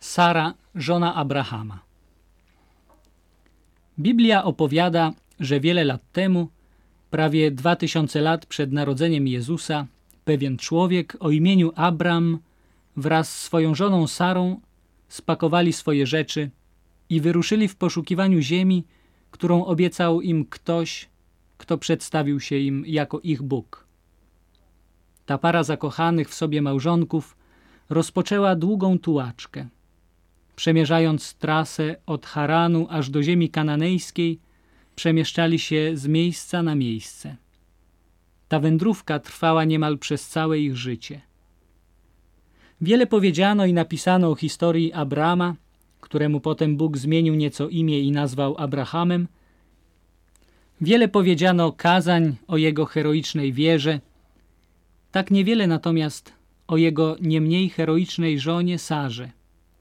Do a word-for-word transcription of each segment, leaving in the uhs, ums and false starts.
Sara, żona Abrahama. Biblia opowiada, że wiele lat temu, prawie dwa tysiące lat przed narodzeniem Jezusa, pewien człowiek o imieniu Abram wraz z swoją żoną Sarą spakowali swoje rzeczy i wyruszyli w poszukiwaniu ziemi, którą obiecał im ktoś, kto przedstawił się im jako ich Bóg. Ta para zakochanych w sobie małżonków rozpoczęła długą tułaczkę. Przemierzając trasę od Haranu aż do ziemi kananejskiej, przemieszczali się z miejsca na miejsce. Ta wędrówka trwała niemal przez całe ich życie. Wiele powiedziano i napisano o historii Abrama, któremu potem Bóg zmienił nieco imię i nazwał Abrahamem. Wiele powiedziano kazań o jego heroicznej wierze, tak niewiele natomiast o jego nie mniej heroicznej żonie Sarze.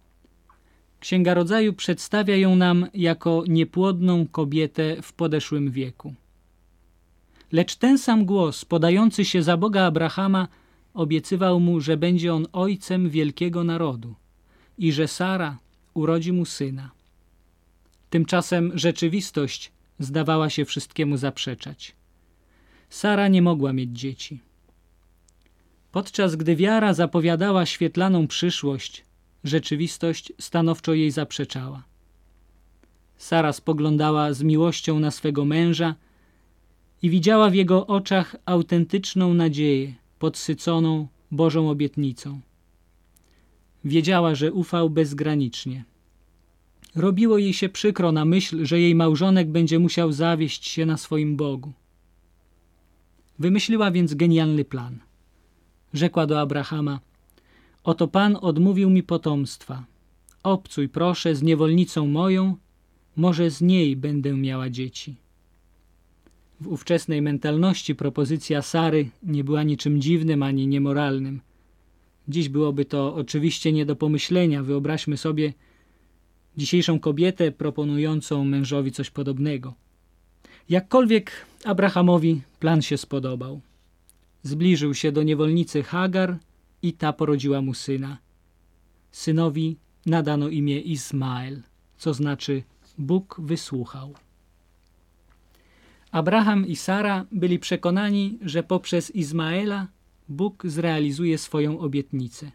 Księga Rodzaju przedstawia ją nam jako niepłodną kobietę w podeszłym wieku. Lecz ten sam głos, podający się za Boga Abrahama, obiecywał mu, że będzie on ojcem wielkiego narodu i że Sara urodzi mu syna. Tymczasem rzeczywistość zdawała się wszystkiemu zaprzeczać. Sara nie mogła mieć dzieci. Podczas gdy wiara zapowiadała świetlaną przyszłość, rzeczywistość stanowczo jej zaprzeczała. Sara spoglądała z miłością na swego męża i widziała w jego oczach autentyczną nadzieję, podsyconą Bożą obietnicą. Wiedziała, że ufał bezgranicznie. Robiło jej się przykro na myśl, że jej małżonek będzie musiał zawieść się na swoim Bogu. Wymyśliła więc genialny plan. Rzekła do Abrahama: oto Pan odmówił mi potomstwa. Obcuj proszę z niewolnicą moją, może z niej będę miała dzieci. W ówczesnej mentalności propozycja Sary nie była niczym dziwnym ani niemoralnym. Dziś byłoby to oczywiście nie do pomyślenia. Wyobraźmy sobie dzisiejszą kobietę proponującą mężowi coś podobnego. Jakkolwiek Abrahamowi plan się spodobał. Zbliżył się do niewolnicy Hagar i ta porodziła mu syna. Synowi nadano imię Izmael, co znaczy Bóg wysłuchał. Abraham i Sara byli przekonani, że poprzez Izmaela Bóg zrealizuje swoją obietnicę.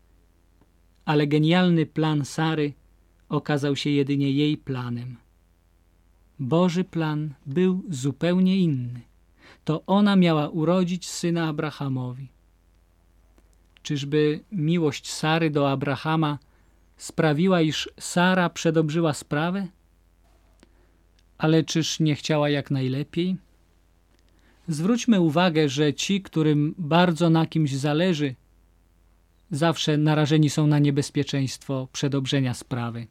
Ale genialny plan Sary okazał się jedynie jej planem. Boży plan był zupełnie inny. To ona miała urodzić syna Abrahamowi. Czyżby miłość Sary do Abrahama sprawiła, iż Sara przedobrzyła sprawę? Ale czyż nie chciała jak najlepiej? Zwróćmy uwagę, że ci, którym bardzo na kimś zależy, zawsze narażeni są na niebezpieczeństwo przedobrzenia sprawy.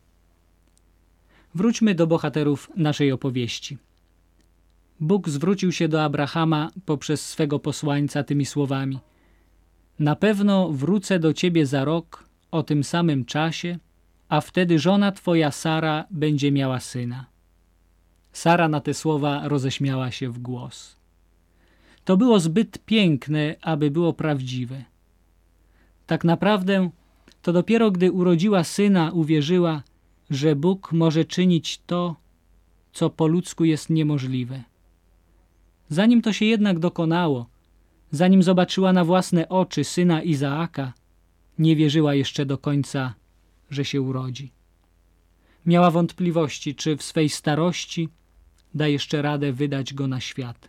Wróćmy do bohaterów naszej opowieści. Bóg zwrócił się do Abrahama poprzez swego posłańca tymi słowami: na pewno wrócę do ciebie za rok o tym samym czasie, a wtedy żona twoja Sara będzie miała syna. Sara na te słowa roześmiała się w głos. To było zbyt piękne, aby było prawdziwe. Tak naprawdę to dopiero gdy urodziła syna, uwierzyła, że Bóg może czynić to, co po ludzku jest niemożliwe. Zanim to się jednak dokonało, zanim zobaczyła na własne oczy syna Izaaka, nie wierzyła jeszcze do końca, że się urodzi. Miała wątpliwości, czy w swej starości da jeszcze radę wydać go na świat.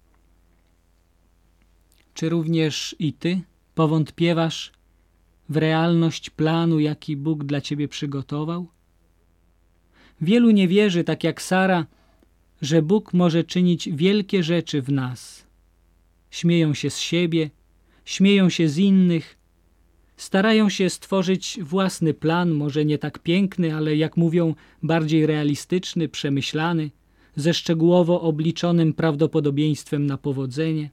Czy również i ty powątpiewasz w realność planu, jaki Bóg dla ciebie przygotował? Wielu nie wierzy, tak jak Sara, że Bóg może czynić wielkie rzeczy w nas. Śmieją się z siebie, śmieją się z innych, starają się stworzyć własny plan, może nie tak piękny, ale jak mówią, bardziej realistyczny, przemyślany, ze szczegółowo obliczonym prawdopodobieństwem na powodzenie.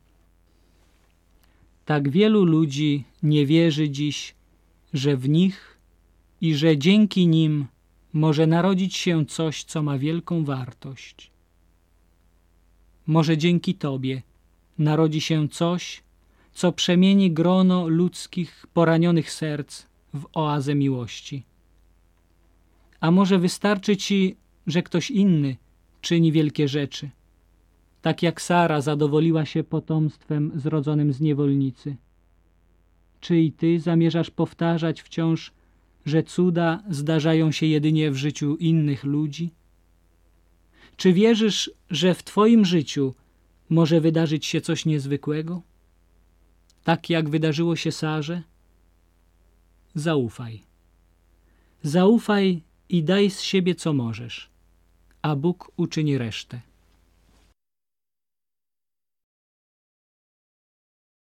Tak wielu ludzi nie wierzy dziś, że w nich i że dzięki nim może narodzić się coś, co ma wielką wartość. Może dzięki tobie narodzi się coś, co przemieni grono ludzkich poranionych serc w oazę miłości. A może wystarczy ci, że ktoś inny czyni wielkie rzeczy, tak jak Sara zadowoliła się potomstwem zrodzonym z niewolnicy. Czy i ty zamierzasz powtarzać wciąż, że cuda zdarzają się jedynie w życiu innych ludzi? Czy wierzysz, że w twoim życiu może wydarzyć się coś niezwykłego? Tak jak wydarzyło się Sarze? Zaufaj. Zaufaj i daj z siebie co możesz, a Bóg uczyni resztę.